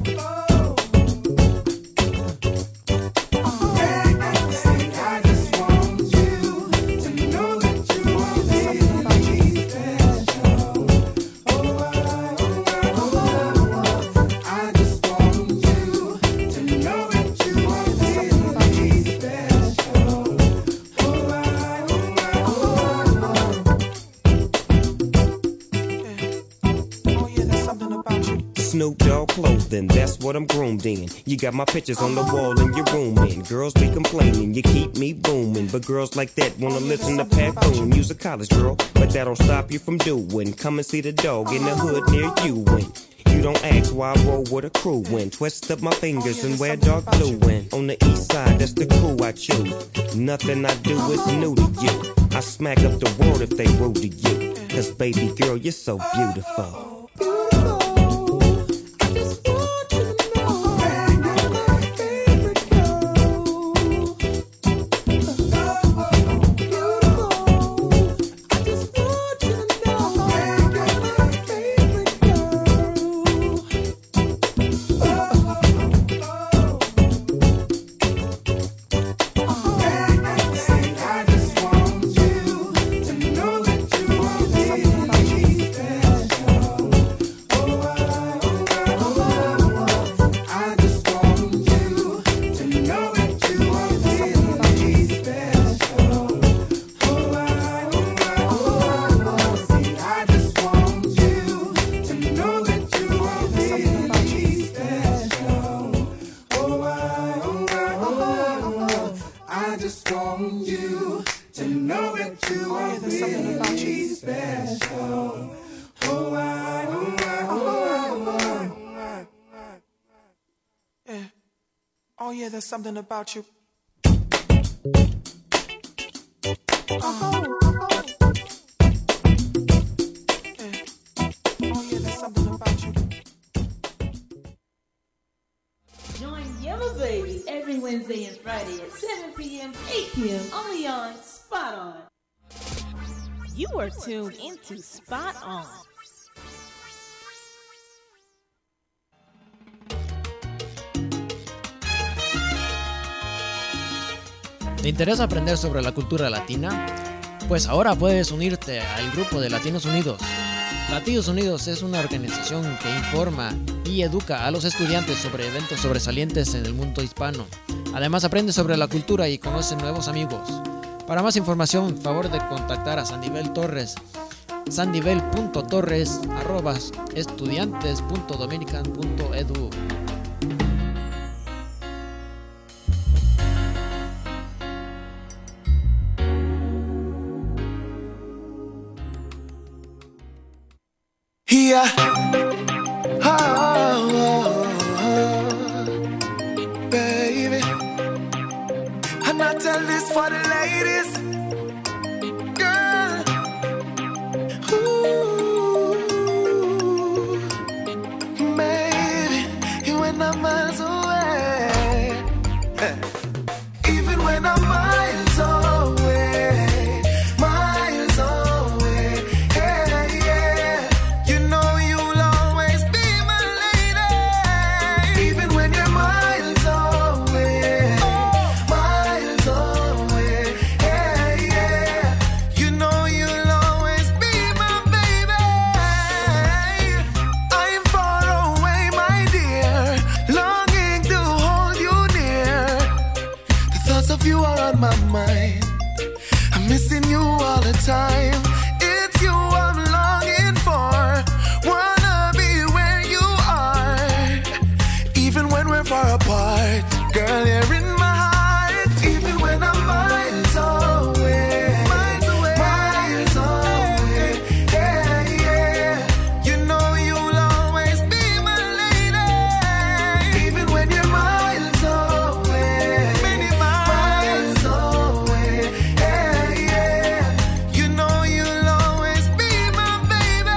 Snoop Dogg clothing, that's what I'm groomed in. You got my pictures on the wall in your room, and girls be complaining, you keep me booming. But girls like that wanna listen to Pat Boone. You's a college girl, but that don't stop you from doing. Come and see the dog in the hood near you. And you don't ask why I roll with a crew when twist up my fingers and wear dark blue. And on the east side, that's the crew I choose. Nothing I do is new to you. I smack up the world if they rude to you. Cause baby girl, you're so beautiful. Beautiful. Oh yeah, there's something about you. Join Yellow Baby every Wednesday and Friday at seven p.m., eight p.m. only on Spot On. You are tuned into Spot On. ¿Te interesa aprender sobre la cultura latina? Pues ahora puedes unirte al grupo de Latinos Unidos. Latinos Unidos es una organización que informa y educa a los estudiantes sobre eventos sobresalientes en el mundo hispano. Además, aprende sobre la cultura y conoce nuevos amigos. Para más información, favor de contactar a Sandivel Torres, sandivel punto torres arroba estudiantes punto dominican punto edu. Yeah. Oh, oh, oh, baby. And I tell this for the ladies. Girl. Ooh, baby. When I'm miles away. Even when I'm miles away. Miles away. Hey, yeah. You know you'll always be my lady. Even when you're miles away. Miles away. Hey, yeah. You know you'll always be my baby. I'm far away, my dear. Longing to hold you near. The thoughts of you are on my mind. I'm missing you all the time. It's you I'm longing for. Wanna be where you are. Even when we're far apart. Girl, you're in my heart. Even when I'm miles away. Miles away. Miles away. Yeah, yeah. You know you'll always be my lady. Even when you're miles away. Many miles away. Yeah, yeah. You know you'll always be my baby.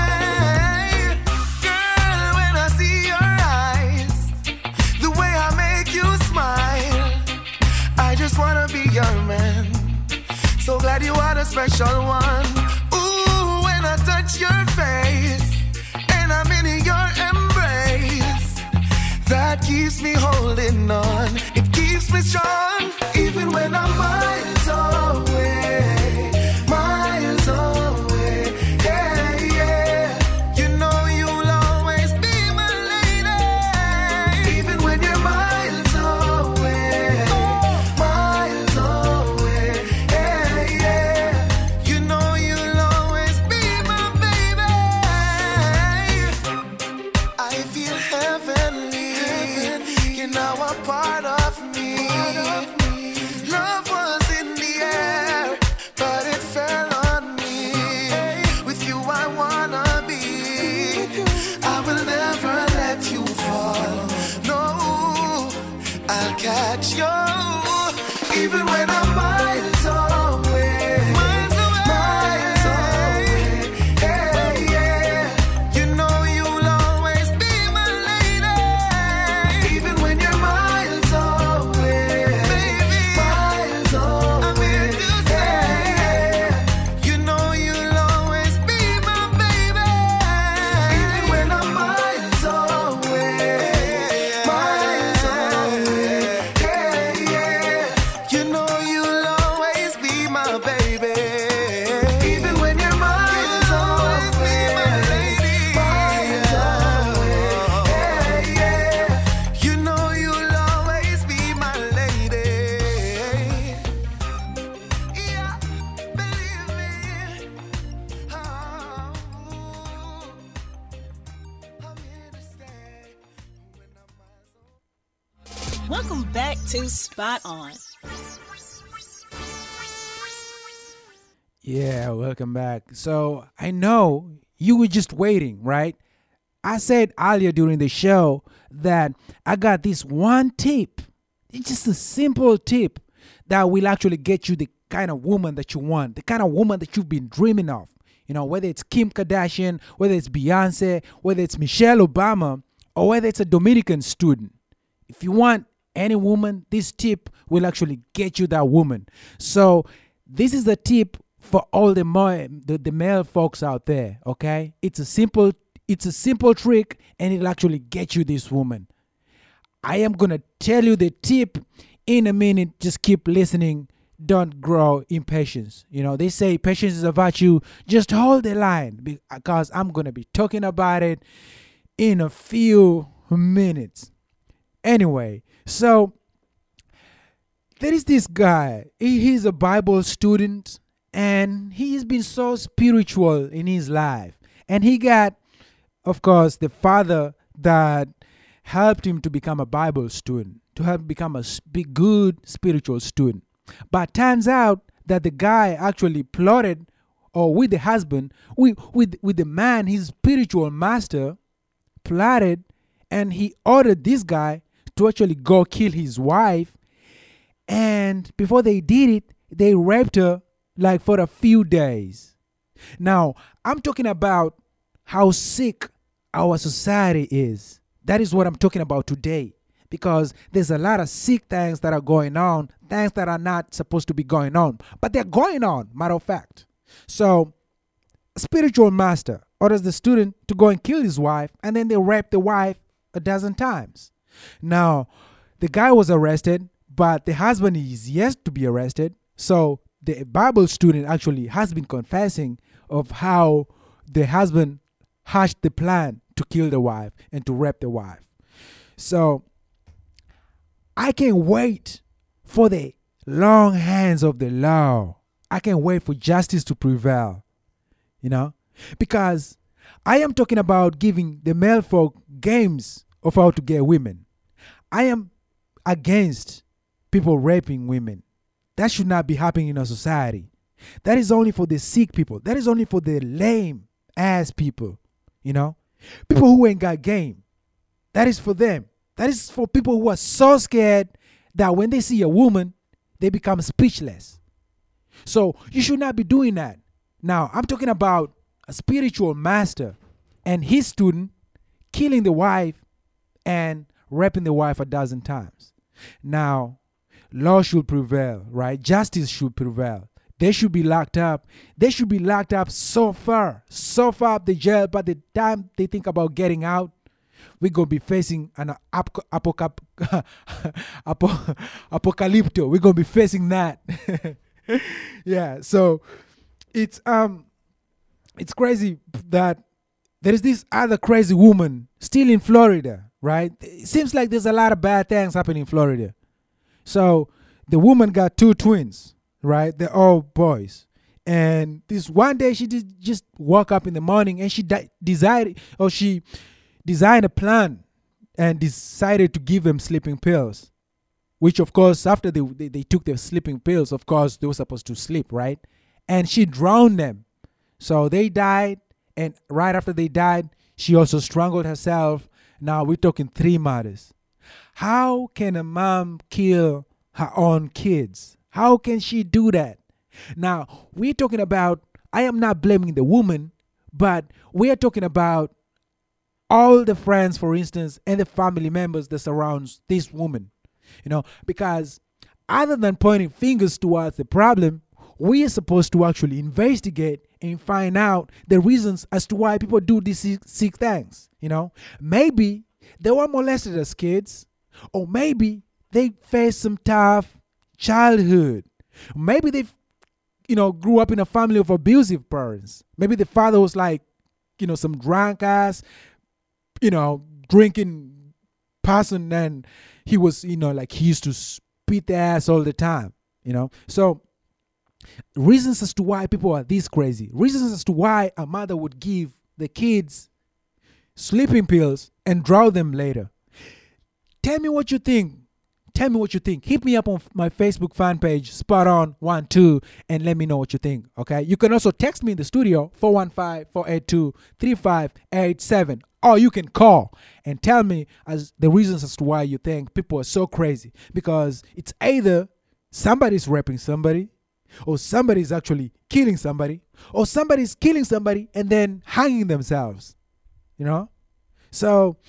Girl, when I see your eyes, the way I make you smile, I just wanna be your man. So glad you are the special one. Ooh, when I touch your face and I'm in your embrace, that keeps me holding on. It keeps me strong. Even when I'm miles away. Miles away. Yeah, yeah. You know you'll always be my lady. Even when you're miles away. Miles away. Yeah, yeah. You know you'll always be my baby. I feel heavenly. You're now a part of me. Love was in the air, but it fell on me. With you I wanna be. I will never let you fall. No, I'll catch you. Even when I'm miles away. Miles away. Miles away. Yeah, yeah. You know you'll always be my lady. Even when you're miles away. Baby. Miles away. I'm here to stay. Yeah. You know you'll always be my baby. Even when I'm miles away. Miles away. Yeah, yeah. You know you'll always be my baby. Even when you're miles away. Miles away. Yeah, yeah. You know you'll always be my lady. Yeah, believe me. Oh, I'm here to stay. When I'm miles away. Welcome back to Spot On. Yeah, welcome back. So I know you were just waiting, right? I said earlier during the show that I got this one tip. It's just a simple tip that will actually get you the kind of woman that you want, the kind of woman that you've been dreaming of. You know, whether it's Kim Kardashian, whether it's Beyonce, whether it's Michelle Obama, or whether it's a Dominican student. If you want any woman, this tip will actually get you that woman. So this is the tip for all the, mo- the the male folks out there, okay? It's a simple it's a simple trick, and it'll actually get you this woman. I am going to tell you the tip in a minute. Just keep listening. Don't grow impatience. You know, they say patience is a virtue. Just hold the line, because I'm going to be talking about it in a few minutes. Anyway, so there is this guy. He, he's a Bible student, and he's been so spiritual in his life. And he got, of course, the father that helped him to become a Bible student, to help become a big, good spiritual student. But turns out that the guy actually plotted, or with the husband, with, with, with the man, his spiritual master, plotted, and he ordered this guy to actually go kill his wife. And before they did it, they raped her like for a few days. Now, I'm talking about how sick our society is. That is what I'm talking about today. Because there's a lot of sick things that are going on, things that are not supposed to be going on, but they're going on, matter of fact. So, a spiritual master orders the student to go and kill his wife, and then they rape the wife a dozen times. Now, the guy was arrested, but the husband is yet to be arrested. So, the Bible student actually has been confessing of how the husband hatched the plan to kill the wife and to rape the wife. So, I can't wait for the long hands of the law. I can't wait for justice to prevail, you know, because I am talking about giving the male folk games of how to get women. I am against people raping women. That should not be happening in our society. That is only for the sick people. That is only for the lame ass people, you know, people who ain't got game. That is for them. That is for people who are so scared that when they see a woman, they become speechless. So you should not be doing that. Now, I'm talking about a spiritual master and his student killing the wife and raping the wife a dozen times. Now, law should prevail, right? Justice should prevail. They should be locked up. They should be locked up so far, so far up the jail. By the time they think about getting out, we're going to be facing an ap- apocap- apo- apocalypto. We're going to be facing that. Yeah, so it's um, it's crazy that there is this other crazy woman still in Florida, right? It seems like there's a lot of bad things happening in Florida. So the woman got two twins, right? They're all boys. And this one day she did just woke up in the morning and she di- decided, or she designed a plan and decided to give them sleeping pills, which of course after they, they, they took their sleeping pills, of course they were supposed to sleep, right? And she drowned them. So they died, and right after they died, she also strangled herself. Now we're talking three murders. How can a mom kill her own kids? How can she do that? Now we're talking about, I am not blaming the woman, but we are talking about all the friends, for instance, and the family members that surrounds this woman, you know, because other than pointing fingers towards the problem, we are supposed to actually investigate and find out the reasons as to why people do these sick, sick things, you know. Maybe they were molested as kids, or maybe they faced some tough childhood. Maybe they, you know, grew up in a family of abusive parents. Maybe the father was like, you know, some drunk ass, you know, drinking person, and he was, you know, like he used to spit their ass all the time, you know. So reasons as to why people are this crazy, reasons as to why a mother would give the kids sleeping pills and drown them later. Tell me what you think. Tell me what you think. Hit me up on my Facebook fan page, Spot On one two, and let me know what you think. Okay. You can also text me in the studio, four one five, four eight two, three five eight seven. Or you can call and tell me as the reasons as to why you think people are so crazy. Because it's either somebody's raping somebody, or somebody's actually killing somebody, or somebody's killing somebody and then hanging themselves. You know? So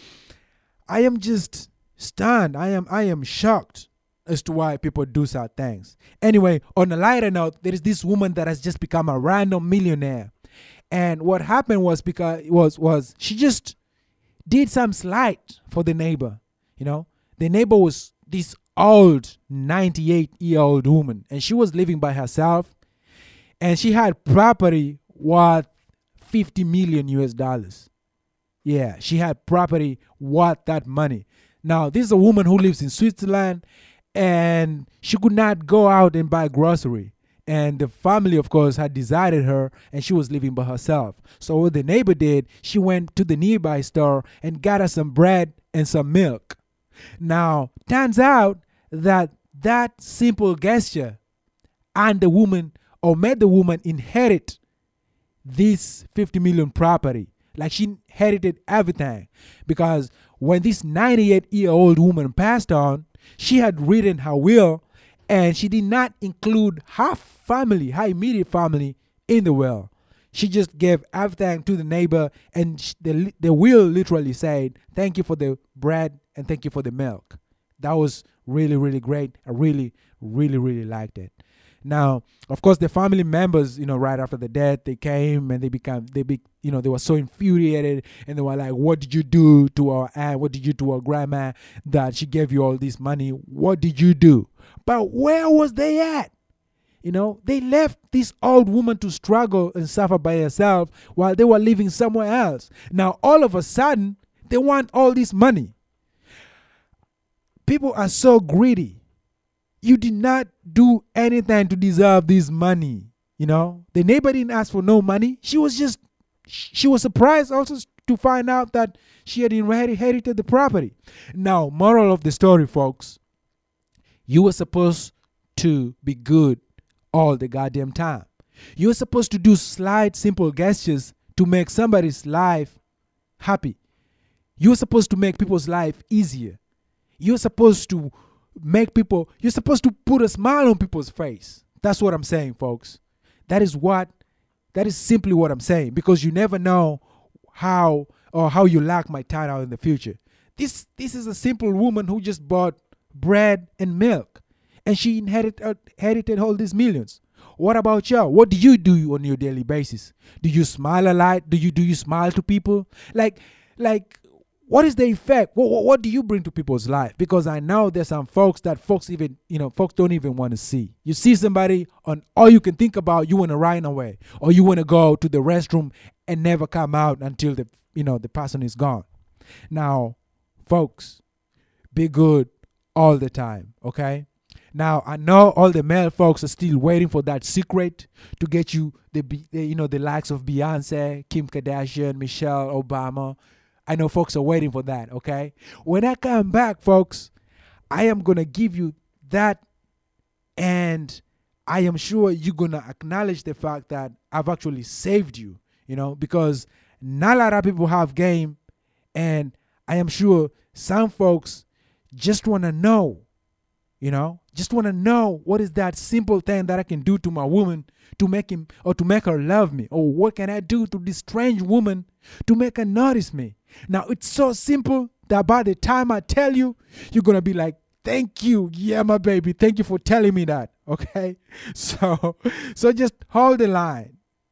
I am just stunned. I am I am shocked as to why people do such things. Anyway, on a lighter note, there is this woman that has just become a random millionaire. And what happened was because was was she just did some slight for the neighbor. You know, the neighbor was this old ninety-eight year old woman, and she was living by herself, and she had property worth fifty million U S dollars. Yeah, she had property worth that money. Now, this is a woman who lives in Switzerland, and she could not go out and buy grocery. And the family, of course, had deserted her, and she was living by herself. So what the neighbor did, she went to the nearby store and got her some bread and some milk. Now, turns out that that simple gesture and the woman, or made the woman inherit this fifty million property. Like, she inherited everything. Because when this ninety-eight year old woman passed on, she had written her will, and she did not include her family, her immediate family, in the will. She just gave everything to the neighbor, and sh- the, the will literally said, thank you for the bread and thank you for the milk. That was really, really great. I really, really, really liked it. Now, of course, the family members, you know, right after the death, they came and they became, they be, you know, they were so infuriated, and they were like, what did you do to our aunt? What did you do to our grandma that she gave you all this money? What did you do? But where was they at? You know, they left this old woman to struggle and suffer by herself while they were living somewhere else. Now, all of a sudden, they want all this money. People are so greedy. You did not do anything to deserve this money. You know, the neighbor didn't ask for no money. She was just, she was surprised also to find out that she had inherited the property. Now, moral of the story, folks, you were supposed to be good all the goddamn time. You're supposed to do slight, simple gestures to make somebody's life happy. You're supposed to make people's life easier. You're supposed to make people, you're supposed to put a smile on people's face. That's what I'm saying, folks. That is what, that is simply what I'm saying, because you never know how or how your luck might turn out in the future. This, this is a simple woman who just bought bread and milk, and she inherited, uh, inherited all these millions. What about y'all? What do you do on your daily basis? Do you smile a lot? Do you do you smile to people? Like, like, what is the effect? What, what, what do you bring to people's life? Because I know there's some folks that folks even, you know, folks don't even want to see. You see somebody on all you can think about, you want to run away, or you want to go to the restroom and never come out until the, you know, the person is gone. Now, folks, be good all the time, okay? Now, I know all the male folks are still waiting for that secret to get you the, the you know, the likes of Beyonce, Kim Kardashian, Michelle Obama. I know folks are waiting for that, okay? When I come back, folks, I am going to give you that, and I am sure you're going to acknowledge the fact that I've actually saved you, you know, because not a lot of people have game, and I am sure some folks just want to know, you know, just want to know what is that simple thing that I can do to my woman to make him or to make her love me, or what can I do to this strange woman to make her notice me. Now, it's so simple that by the time I tell you, you're going to be like, thank you. Yeah, my baby. Thank you for telling me that. Okay. So, so just hold the line.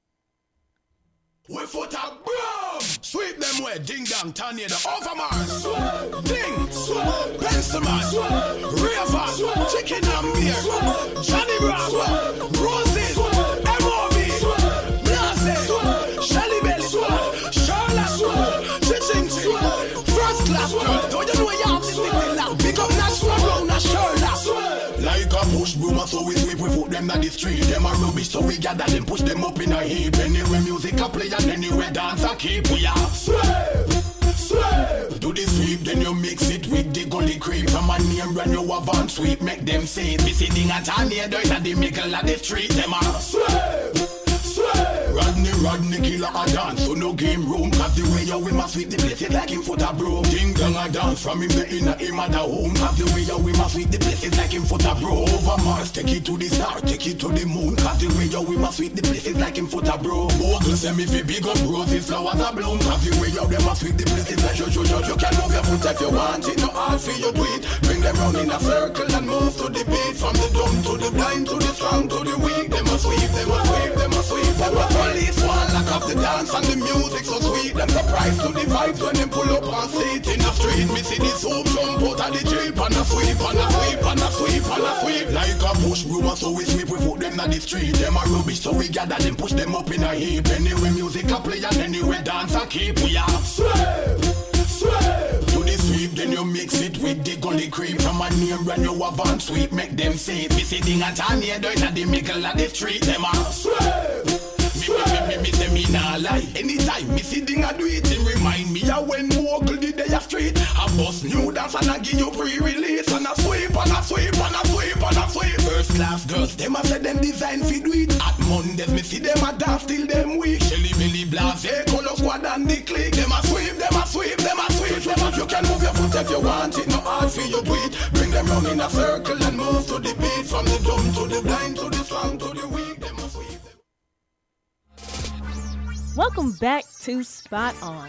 We foot up, bro. Sweep them way, ding dong, tornado, overmars. Ding, swap, pencil man, river, chicken and beer, Johnny Bravo, roses, M O B, Blase, Shelly Belly, Charlotte, Chiching, first class, don't you know you have this thing now? Pick up that swap, round that Charlotte. Like a push boomer, so we sweep, we put them on the street. Them are rubbish, so we gather them, push them up in a heap. Anywhere music a play and anywhere dance a keep. We are sweep, sweep. Do the sweep, then you mix it with the gully creep. From a name brand you have on sweep, make them say it. We sitting at a near dirt at the middle of the street. Them are sweep, sweep. Rodney Rodney Killer a dance, so no game room. Cause the way you we must sweep the place it like him foot a broom. Ding dong a dance from him the inner him at the home. Cause the way you we must sweep the place it like him foot a broom. Over Mars, take it to the star, take it to the moon. Cause the way you we must sweep the place it like him foot a broom. Bogle send me fi big up roses, flowers a bloom. Cause the way you they must sweep the place it like you, you, you, you can move your foot if you want it. No hard for you do it. Bring them round in a circle and move to the beat. From the dumb to the blind to the strong to the weak. They must sweep, they must sweep, they must sweep. They must police one lock up the dance and the music so sweet. Them surprised to the vibes when they pull up and sit in the street. Me see the soup jump out of the jeep and a sweep and a sweep and a sweep and a sweep. Like a push broom so we sweep, we put them on the street. Them a rubbish so we gather them, push them up in a heap. Anyway music a play and anyway dance a keep. We are sweep, sweep. To the sweep then you mix it with the gully cream. From a name brand you have on sweep, make them say me sitting at a near down at the middle of the street. Them a sweep. Me, me, me, me, say me nah lie. Anytime me sitting a do it, it remind me of when Mogul did the street. I bust new dance and I give you pre-release. And I sweep, and I sweep, and I sweep, and I sweep. First class girls, them a say them design fi do it. At Mondays me see them a dance till them weak. Shelly Billy Blase, Color Squad and the clique. Them a sweep, them a sweep, them a sweep. Them a, you can move your foot if you want it. No hard for you do it. Bring them round in a circle and move to the beat. From the dumb to the blind to the strong to the weak. Them a sweep. Welcome back to Spot On.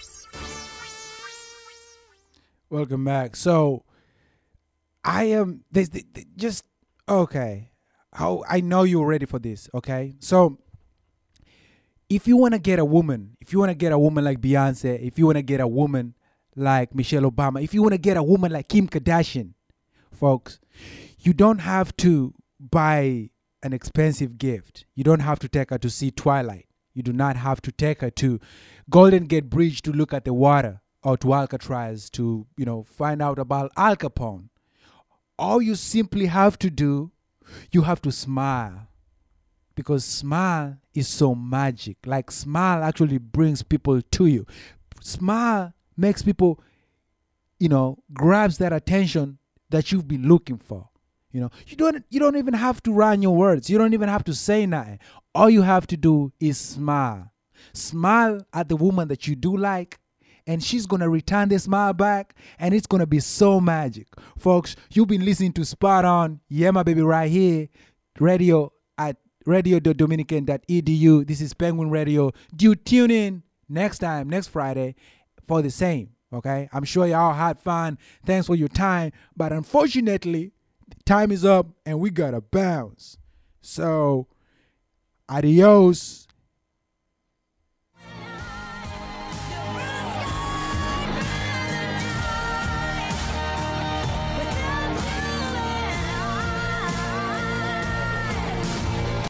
Welcome back. So, I am this just okay. How I know you're ready for this. Okay, so if you want to get a woman, if you want to get a woman like Beyonce, if you want to get a woman like Michelle Obama, if you want to get a woman like Kim Kardashian, folks, you don't have to buy an expensive gift. You don't have to take her to see Twilight. You do not have to take her to Golden Gate Bridge to look at the water or to Alcatraz to, you know, find out about Al Capone. All you simply have to do, you have to smile. Because smile is so magic. Like smile actually brings people to you. Smile makes people, you know, grabs that attention that you've been looking for. You know, you don't you don't even have to run your words. You don't even have to say nothing. All you have to do is smile. Smile at the woman that you do like, and she's going to return the smile back, and it's going to be so magic. Folks, you've been listening to Spot On, yeah, my baby, right here, radio at radio dot dominican dot e d u. This is Penguin Radio. Do tune in next time, next Friday, for the same, okay? I'm sure y'all had fun. Thanks for your time, but unfortunately, time is up, and we got to bounce. So, adios.